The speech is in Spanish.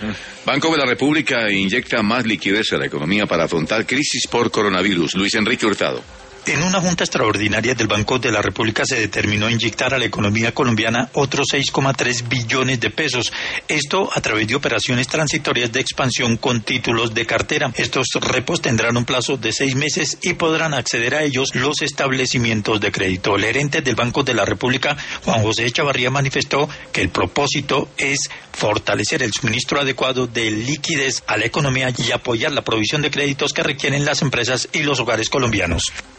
Banco de la República inyecta más liquidez a la economía para afrontar crisis por coronavirus. Luis Enrique Hurtado. En una junta extraordinaria del Banco de la República se determinó inyectar a la economía colombiana otros 6,3 billones de pesos. Esto a través de operaciones transitorias de expansión con títulos de cartera. Estos repos tendrán un plazo de 6 meses y podrán acceder a ellos los establecimientos de crédito. El gerente del Banco de la República, Juan José Chavarría, manifestó que el propósito es fortalecer el suministro adecuado de liquidez a la economía y apoyar la provisión de créditos que requieren las empresas y los hogares colombianos.